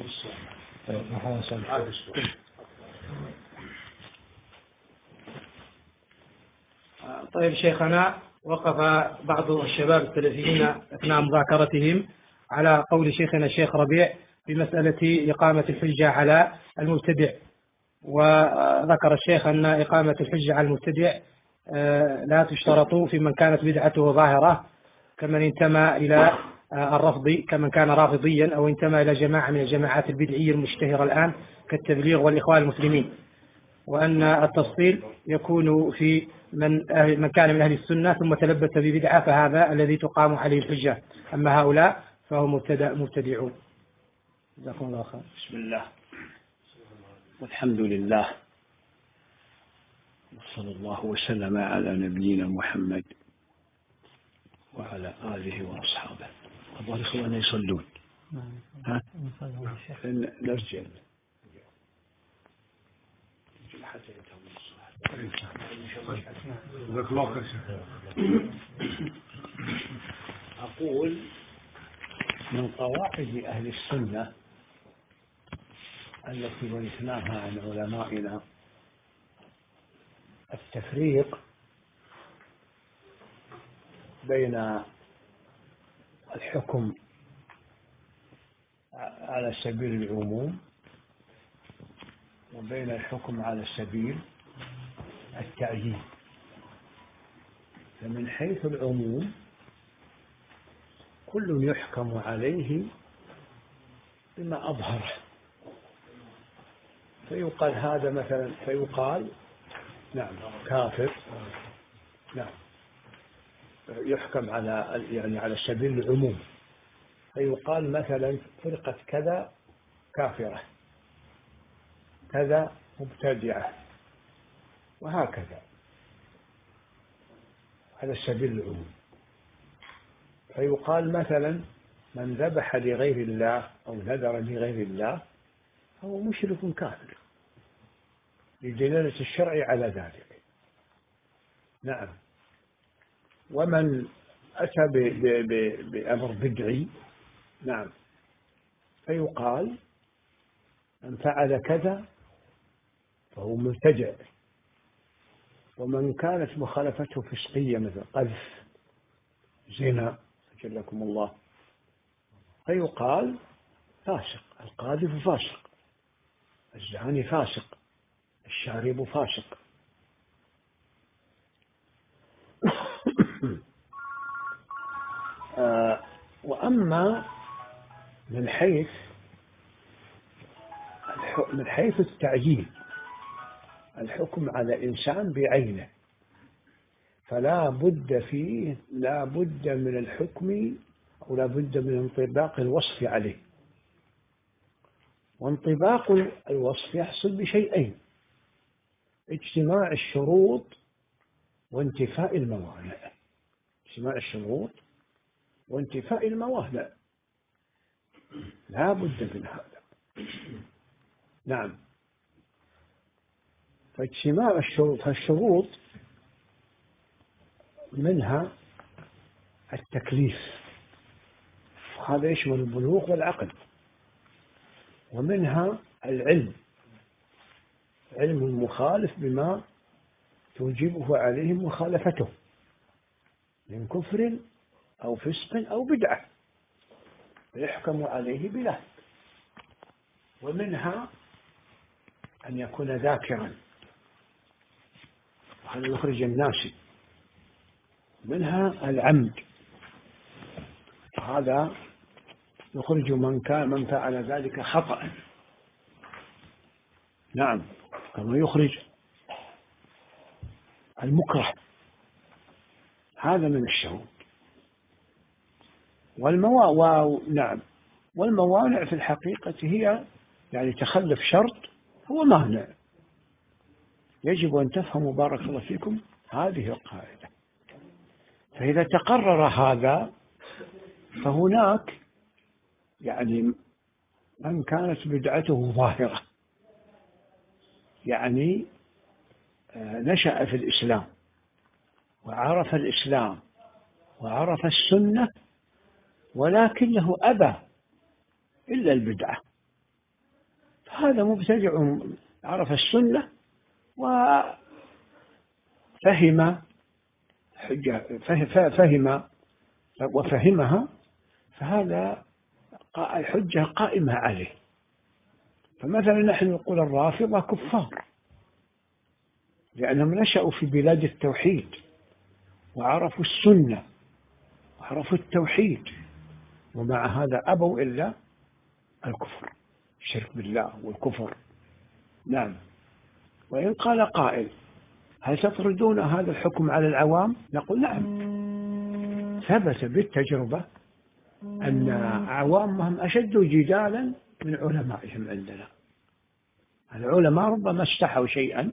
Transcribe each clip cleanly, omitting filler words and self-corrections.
طيب شيخنا، وقف بعض الشباب السلفيين أثناء مذاكرتهم على قول شيخنا الشيخ ربيع في مسألة إقامة الحجة على المبتدع، وذكر الشيخ أن إقامة الحجة على المبتدع لا تشترط في من كانت بدعته ظاهرة كمن انتمى إلى الرفض، كمن كان رافضيا أو انتمى إلى جماعة من الجماعات البدعية المشتهرة الآن كالتبليغ والإخوان المسلمين، وأن التفصيل يكون في من كان من أهل السنة ثم تلبس ببدعة فهذا الذي تقام عليه الحجة، أما هؤلاء فهم مبتدعون. جزاكم الله خير. بسم الله والحمد لله وصلى الله وسلم على نبينا محمد وعلى آله وأصحابه. أبغى الإخوان يصلون. نرجع أقول من قواعد أهل السنة التي ورثناها عن علمائنا التفريق بين الحكم على سبيل العموم وبين الحكم على سبيل التعيين. فمن حيث العموم كل يحكم عليه بما أظهره، فيقال هذا مثلا، فيقال نعم كافر، نعم يحكم على يعني على سبيل العموم، فيقال مثلا فرقة كذا كافرة، كذا مبتدعة، وهكذا على سبيل العموم. فيقال مثلا من ذبح لغير الله أو نذر لغير الله هو مشرك كافر لدلالة الشرع على ذلك. نعم. ومن أتى بأمر بدعي، نعم، فيقال من فعل كذا فهو مبتدع. ومن كانت مخالفته فسقية مثل قذف، زنا، أجلكم الله، فيقال فاسق. القاذف فاسق، الزاني فاسق، الشارب فاسق. وأما من حيث التعيين، الحكم على إنسان بعينه، فلا بد فيه، لا بد من الحكم أو لا بد من انطباق الوصف عليه. وانطباق الوصف يحصل بشيئين: اجتماع الشروط وانتفاء الموانع. اجتماع الشروط وانتفاء الموانع لا بد من هذا. نعم. فاجتماع الشروط منها التكليف، هذا يشمل البلوغ والعقل، ومنها العلم، علم المخالف بما توجبه عليهم مخالفته من كفر أو فسق أو بدعة فيحكم عليه بذلك. ومنها أن يكون ذاكرا، وهذا يخرج الناس. منها العمد، هذا يخرج من فعل ذلك خطأ. نعم، كما يخرج المكره، هذا من الشهود. نعم، والموانع في الحقيقة هي يعني تخلف شرط هو مانع. يجب أن تفهموا بارك الله فيكم هذه القاعدة. فإذا تقرر هذا فهناك يعني من كانت بدعته ظاهرة، يعني نشأ في الإسلام وعرف الإسلام وعرف السنة ولكنه أبى إلا البدعة، هذا مبتدع عرف السنة وفهم حجة، فهم وفهمها، فهذا الحجة قائمة عليه. فمثلا نحن نقول الرافضة كفار لأنهم نشأوا في بلاد التوحيد وعرفوا السنة وعرفوا التوحيد، ومع هذا أبوا إلا الكفر، الشرك بالله والكفر. نعم. وإن قال قائل هل تفرضون هذا الحكم على العوام؟ نقول نعم، ثبت بالتجربة أن عوامهم أشد جدالا من علمائهم عندنا. العلماء ربما استحوا شيئا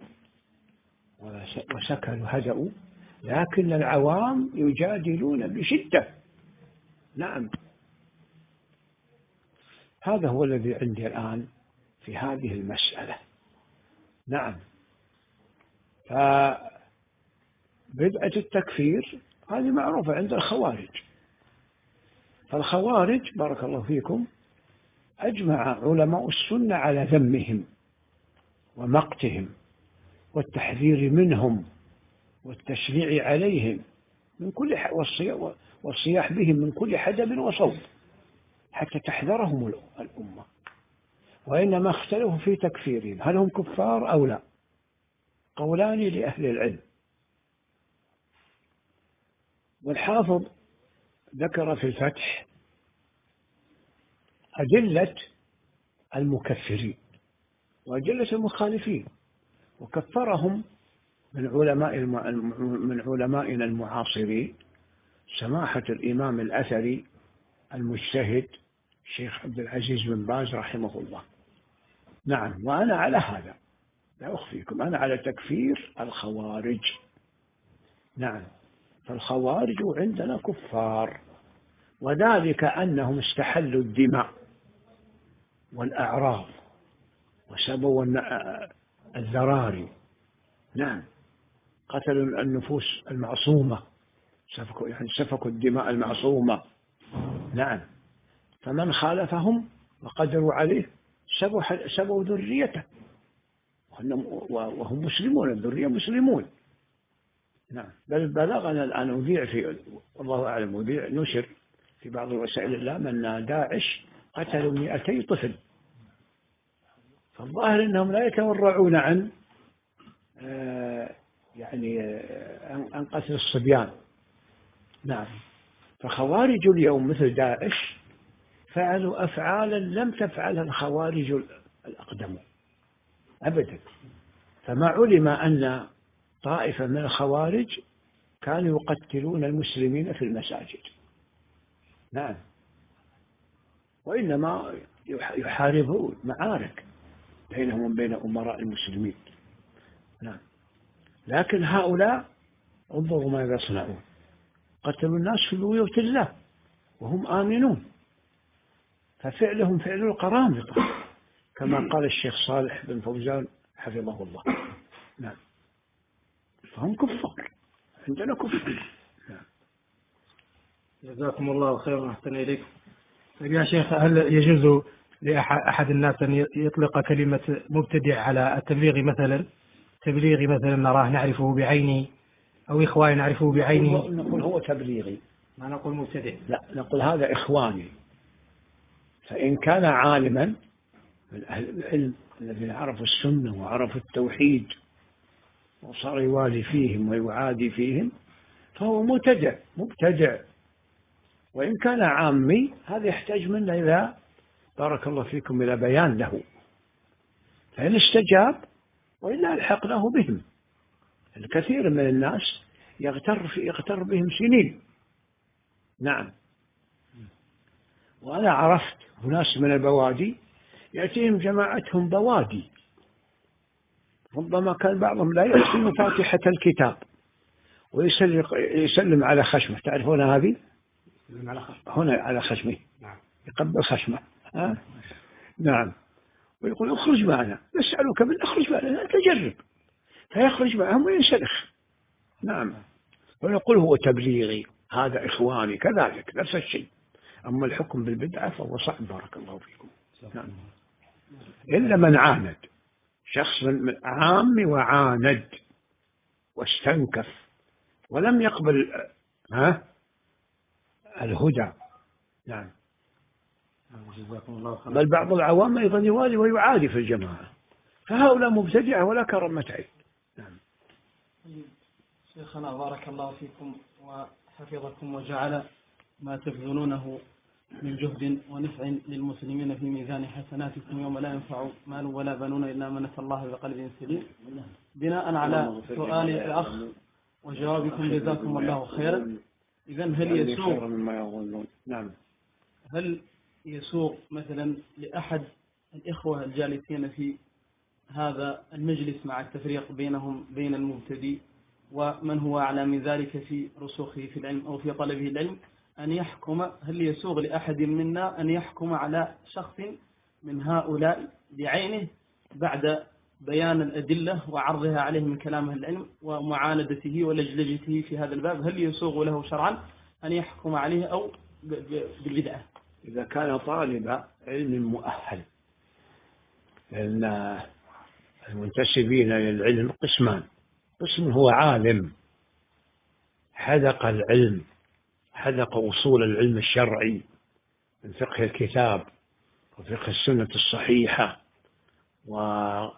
وسكنوا هدأوا، لكن العوام يجادلون بشدة. نعم. هذا هو الذي عندي الآن في هذه المسألة. نعم. فبدعة التكفير هذه معروفة عند الخوارج. فالخوارج بارك الله فيكم أجمع علماء السنة على ذمهم ومقتهم والتحذير منهم والتشريع عليهم من كل والصياح بهم من كل حدب وصوب حتى تحذرهم الأمة. وإنما اختلفوا في تكفيرهم، هل هم كفار أو لا؟ قولان لأهل العلم. والحافظ ذكر في الفتح أدلة المكفرين وأدلة المخالفين، وكفرهم من علمائنا المعاصرين سماحة الإمام الأثري المجتهد الشيخ عبد العزيز بن باز رحمه الله. نعم. وأنا على هذا، لا أخفيكم، أنا على تكفير الخوارج. نعم. فالخوارج عندنا كفار، وذلك أنهم استحلوا الدماء والأعراض وسبوا الذراري. نعم. قتلوا النفوس المعصومة، سفكوا الدماء المعصومة. نعم. فمن خالفهم وقدروا عليه سبوا ذريته، وهم مسلمون، الذرية مسلمون. نعم. بل بلغنا الآن أذيع في والله أعلم أذيع نشر في بعض وسائل الإعلام أن داعش قتلوا 200 طفل. فالظاهر أنهم لا يتورعون عن عن قتل الصبيان. نعم. فخوارج اليوم مثل داعش فعلوا أفعالا لم تفعلها الخوارج الأقدم أبدا. فما علم أن طائفة من الخوارج كانوا يقتلون المسلمين في المساجد. نعم. وإنما يحاربون معارك بينهم وبين أمراء المسلمين. نعم. لكن هؤلاء انظروا ماذا يصنعون، قتلوا الناس في بيوت الله وهم آمنون، ففعلهم فعل القرامطة كما قال الشيخ صالح بن فوزان حفظه الله. نعم. فهم كفار، عندنا كفار. نعم. جزاكم الله خيرا وأحسن إليكم. يا شيخ، هل يجوز لأحد الناس أن يطلق كلمة مبتدع على التبليغ مثلا؟ تبليغي مثلا نراه نعرفه بعينه، أو إخواني نعرفه بعينه، نقول هو تبليغي، ما نقول مبتدع. لا، نقول هذا إخواني. فإن كان عالما من أهل العلم الذين عرفوا السنة وعرفوا التوحيد وصار يوالي فيهم ويعادي فيهم فهو مبتدع. وإن كان عامي هذا يحتاج منا إلى بارك الله فيكم إلى بيان له، فإن استجاب وإلا ألحقناه بهم. الكثير من الناس يغتر بهم سنين. نعم. وأنا عرفت ناس من البوادي يأتيهم جماعتهم بوادي، ربما كان بعضهم لا يحسن فاتحة الكتاب ويسلم على خشمه. تعرفون هذه؟ هنا على خشمه. نعم. يقبل خشمه. نعم. ويقول اخرج معنا، نسألك من اخرج معنا، أنت جرب. فيخرج معهم وينسلخ. نعم. ويقول هو تبليغي، هذا إخواني، كذلك نفس الشيء. أما الحكم بالبدعة فهو صعب بارك الله فيكم. نعم. إلا من عاند، شخص من عام وعاند واستنكف ولم يقبل الهدى. نعم. جزاكم الله خيرا. بل بعض العوام أيضا يوالي ويعادي في الجماعة، فهؤلاء مبتدعة ولا كرامة عين. نعم. شيخنا بارك الله فيكم وحفظكم وجعل ما تبذلونه من جهد ونفع للمسلمين في ميزان حسناتكم يوم لا ينفع مال ولا بنون إلا من أتى الله بقلب سليم. بناء على سؤال الأخ وجوابكم جزاكم الله خيرا، إذن هل يسوغ مثلا لأحد الإخوة الجالسين في هذا المجلس مع التفريق بينهم بين المبتدئ ومن هو أعلى من ذلك في رسوخه في العلم أو في طلبه العلم أن يحكم، هل يسوغ لأحد منا أن يحكم على شخص من هؤلاء بعينه بعد بيان الأدلة وعرضها عليه من كلام أهل العلم ومعاندته ولجلجته في هذا الباب، هل يسوغ له شرعا أن يحكم عليه أو بالبدعة؟ إذا كان طالب علم مؤهل، لأن المنتسبين للعلم قسمان: قسم هو عالم حذق العلم، حذق أصول العلم الشرعي من فقه الكتاب وفقه السنة الصحيحة، وكسب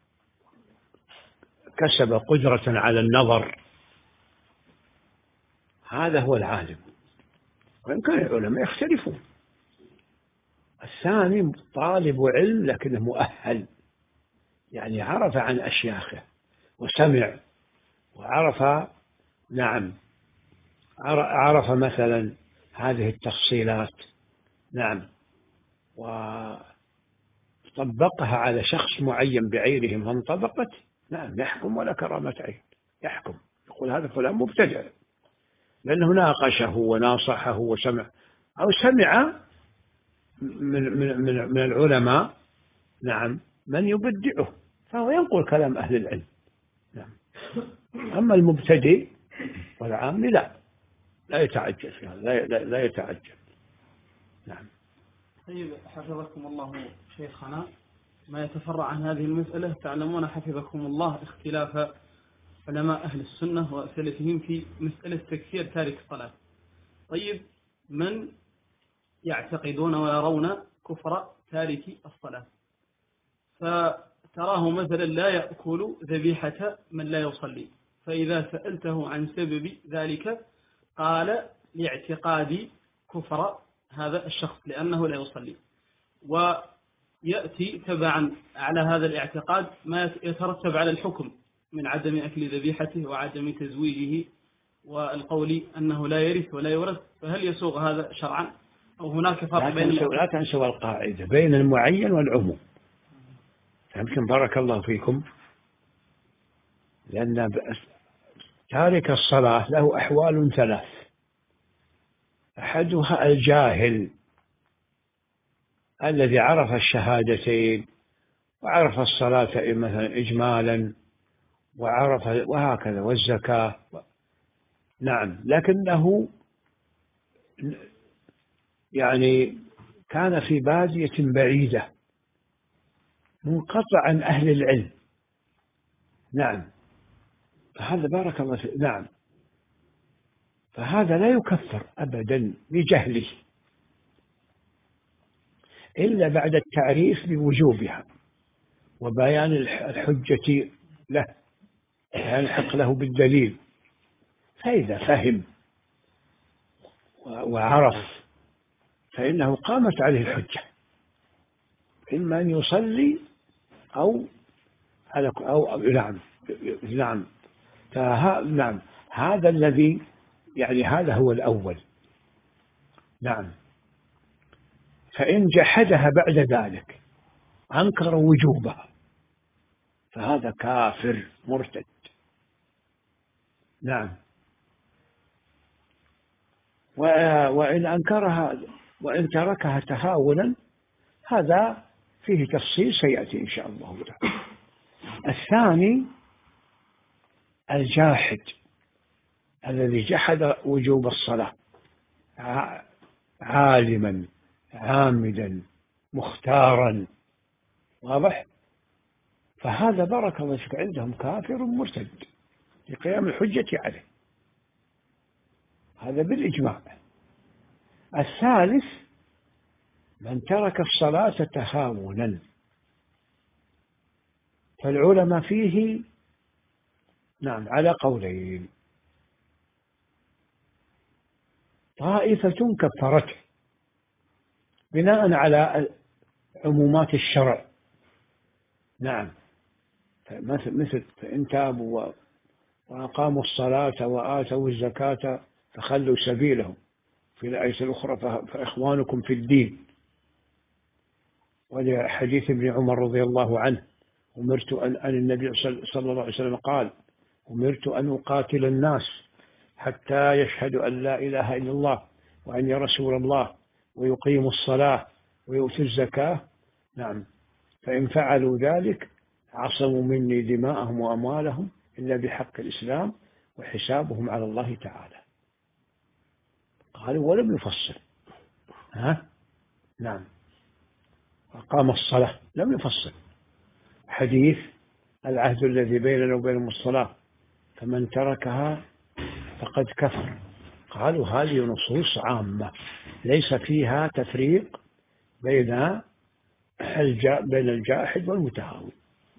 قدرة على النظر، هذا هو العالم، وإن كان العلماء يختلفون. الثاني طالب علم لكنه مؤهل، يعني عرف عن أشياخه وسمع وعرف، نعم، عرف مثلا هذه التفصيلات، نعم، وطبقها على شخص معين بعينه فانطبقت، نعم، يحكم ولا كرامة عين، يحكم، يقول هذا فلان مبتدع لأنه ناقشه وناصحه وسمع، أو سمع من العلماء، نعم، من يبدعه، فهو ينقل كلام أهل العلم. نعم. أما المبتدئ والعام لا يتعجل في هذا، لا يتعجل. نعم. طيب حفظكم الله شيخنا، ما يتفرع عن هذه المسألة، تعلمون حفظكم الله اختلاف علماء أهل السنة وسلفهم في مسألة تكفير تارك الصلاة. طيب من يعتقدون ويرون كفر تارك الصلاة، فتراه مثلا لا يأكل ذبيحة من لا يصلي، فإذا سألته عن سبب ذلك قال لاعتقاد كفر هذا الشخص لأنه لا يصلي، ويأتي تبعا على هذا الاعتقاد ما يترتب على الحكم من عدم أكل ذبيحته وعدم تزويجه والقول أنه لا يرث ولا يورث، فهل يسوغ هذا شرعا أو هناك فرق بين؟ لا تنسوا القاعدة بين المعين والعموم. يمكن بارك الله فيكم، لأن تارك الصلاة له أحوال ثلاث: أحدها الجاهل الذي عرف الشهادتين وعرف الصلاة مثلا إجمالا وعرف وهكذا والزكاة، نعم، لكنه يعني كان في بادية بعيدة منقطع عن أهل العلم، نعم، فهذا بارك الله فيه، نعم، فهذا لا يكفر أبدا بجهله إلا بعد التعريف بوجوبها وبيان الحجة له، يلحق له بالدليل، فإذا فهم وعرف فإنه قامت عليه الحجة، إما أن يصلي أو نعم، نعم، نعم، هذا الذي يعني هذا هو الأول، نعم، فإن جحدها بعد ذلك أنكر وجوبها فهذا كافر مرتد، نعم، وإن أنكرها وإن تركها تهاونا هذا فيه تفصيل سيأتي إن شاء الله تعالى. الثاني الجاحد الذي جحد وجوب الصلاة عالما عامدا مختارا، واضح؟ فهذا بارك الله فيك عندهم كافر مرتد لقيام الحجة عليه، هذا بالإجماع. الثالث من ترك الصلاة تهاونا، فالعلماء فيه نعم على قولين. طائفة كفرته بناء على عمومات الشرع، نعم، مثل فإن تابوا وأقاموا الصلاة وآتوا الزكاة فخلوا سبيلهم، في الآية الأخرى فإخوانكم في الدين. ولحديث ابن عمر رضي الله عنه أمرت أن النبي صلى الله عليه وسلم قال أمرت أن أقاتل الناس حتى يشهدوا أن لا إله إلا الله وأني رسول الله ويقيموا الصلاة ويؤتوا الزكاة، نعم، فإن فعلوا ذلك عصموا مني دماءهم وأموالهم إلا بحق الإسلام وحسابهم على الله تعالى. قالوا ولم يفصل، نعم، أقام الصلاة لم يفصل. حديث العهد الذي بيننا وبينهم الصلاة فمن تركها فقد كفر، قالوا هذه نصوص عامة ليس فيها تفريق بين الجاحد والمتهاون.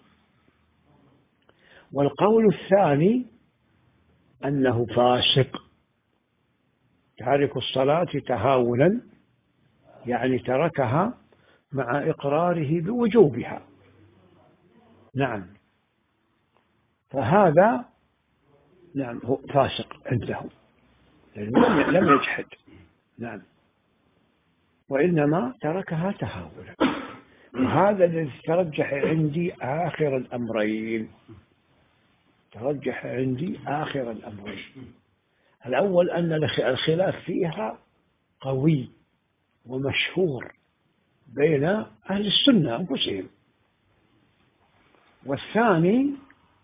والقول الثاني أنه فاسق تارك الصلاة تهاونا، يعني تركها مع إقراره بوجوبها، نعم، فهذا نعم هو فاسق عندهم لم يجحد، نعم، وإنما تركها تهاونا. وهذا الذي ترجح عندي آخر الأمرين، ترجح عندي آخر الأمرين. الأول أن الخلاف فيها قوي ومشهور بين أهل السنة أنفسهم. والثاني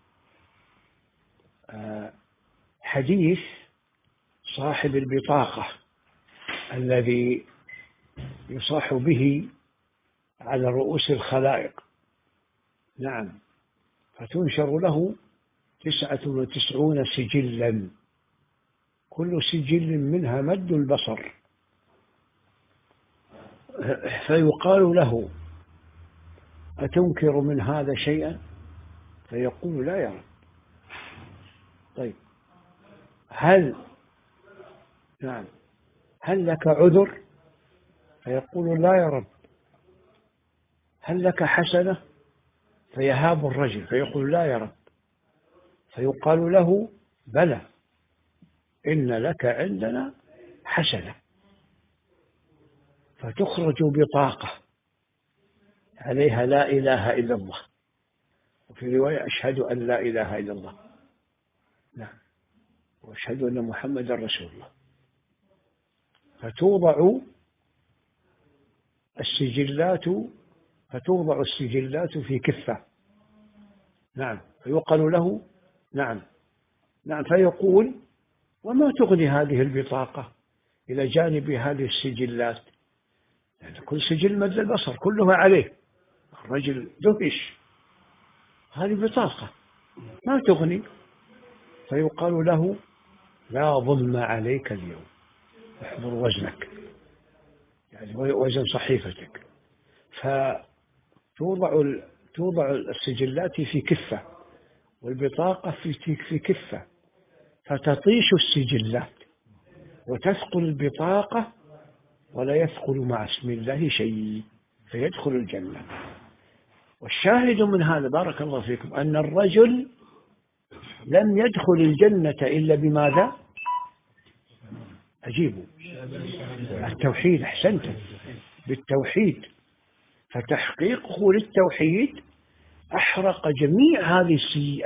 حديث صاحب البطاقة الذي يصاح به على رؤوس الخلائق، نعم، فتنشر له 99 سجلا كل سجل منها مد البصر، فيقال له أتنكر من هذا شيئا؟ فيقول لا يا رب. طيب هل لك عذر؟ فيقول لا يا رب. هل لك حسنة؟ فيهاب الرجل فيقول لا يا رب. فيقال له بلى إن لك عندنا حسنة، فتخرج بطاقة عليها لا إله إلا الله، وفي رواية أشهد أن لا إله إلا الله، نعم، وأشهد أن محمد رسول الله. فتوضع السجلات في كفة، نعم، فيقال له نعم، فيقول وما تغني هذه البطاقة إلى جانب هذه السجلات؟ يعني كل سجل مد البصر كلها عليه. الرجل دهش، هذه بطاقة ما تغني. فيقال له لا ظلم عليك اليوم، احضر وزنك، يعني وزن صحيفتك. فتوضع السجلات في كفة والبطاقة في كفة، فتطيش السجلات وتثقل البطاقة ولا يثقل مع اسم الله شيء، فيدخل الجنة. والشاهد من هذا بارك الله فيكم أن الرجل لم يدخل الجنة إلا بماذا؟ أجيبوا، التوحيد، أحسنتم، بالتوحيد. فتحقيقه للتوحيد أحرق جميع هذه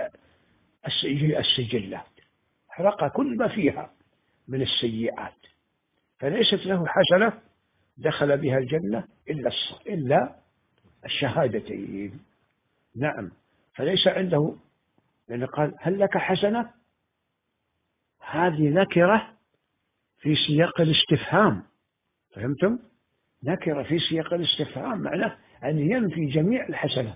السجلات، أحرق كل ما فيها من السيئات، فليست له حسنة دخل بها الجنة إلا الشهادتين، نعم، فليس عنده، لأنه قال هل لك حسنة؟ هذه نكرة في سياق الاستفهام، فهمتم؟ نكرة في سياق الاستفهام معناه أن ينفي جميع الحسنات،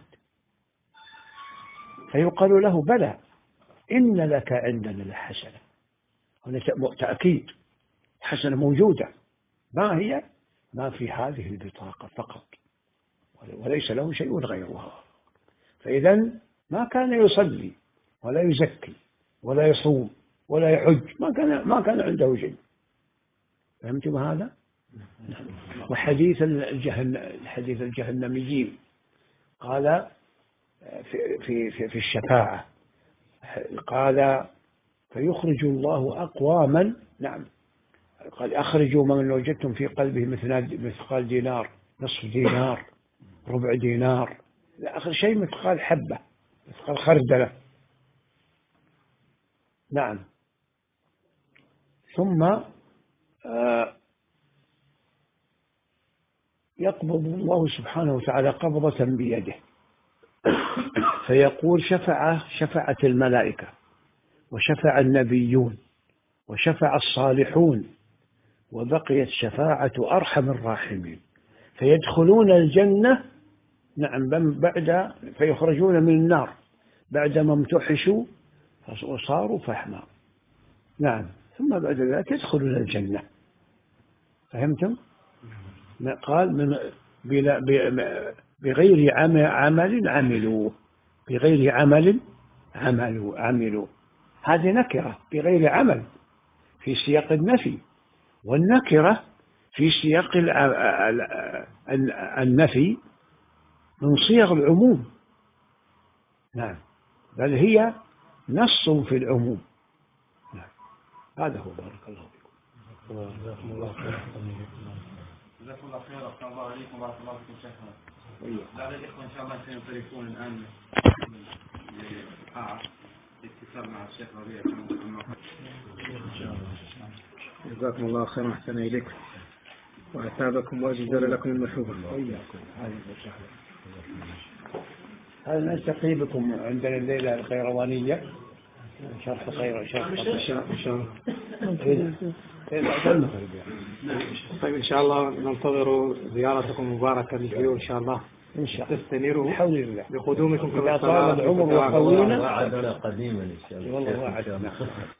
فيقال له بلى إن لك عندنا لحسنة. هنا تأكيد، حسنة موجودة، ما هي؟ ما في هذه البطاقة فقط، وليس له شيء غيرها. فإذا ما كان يصلي ولا يزكي ولا يصوم ولا يحج، ما كان عنده شيء. فهمتم هذا؟ وحديث الجهنميين قال في الشفاعة، قال فيخرج الله أقواما، نعم، قال أخرجوا من وجدتم في قلبه مثقال دينار، نصف دينار، ربع دينار، لا آخر شيء مثقال حبة، مثقال خردلة. نعم. ثم يقبض الله سبحانه وتعالى قبضة بيده، فيقول شفعت الملائكة وشفع النبيون وشفع الصالحون وبقيت شفاعة أرحم الراحمين، فيدخلون الجنة. نعم. فيخرجون من النار بعدما امتحشوا وصاروا فحما. نعم. ثم بعد ذلك يدخلون الجنة. فهمتم؟ قال بغير عمل عملوه، بغير عمل عملوا. هذه نكرة، بغير عمل في سياق النفي، والنكرة في سياق النفي من صيغ العموم. نعم. بل هي نص في العموم. نعم. هذا هو. بارك الله فيكم. جزاكم الله خيرا. جزاكم الله خيرا. أحسن الله عليكم وبارك الله فيكم شيخنا. لعل الإخوة إن شاء الله سينطلقون الآن للقاعة لاتصال مع الشيخ ربيع. جزاكم الله خيرا، أحسن إليكم وأثابكم وأجزل لكم المثوبة. هذا نلتقي بكم عندنا الليلة الخيروانية، شرح خير إن شاء الله. طيب إن شاء الله ننتظر زيارتكم مباركة للبيوت إن شاء الله، إن شاء الله تستنيروا بحول الله بقدومكم إذا طال العمر وقوينا وعدنا قديما إن شاء الله. والله وعدنا.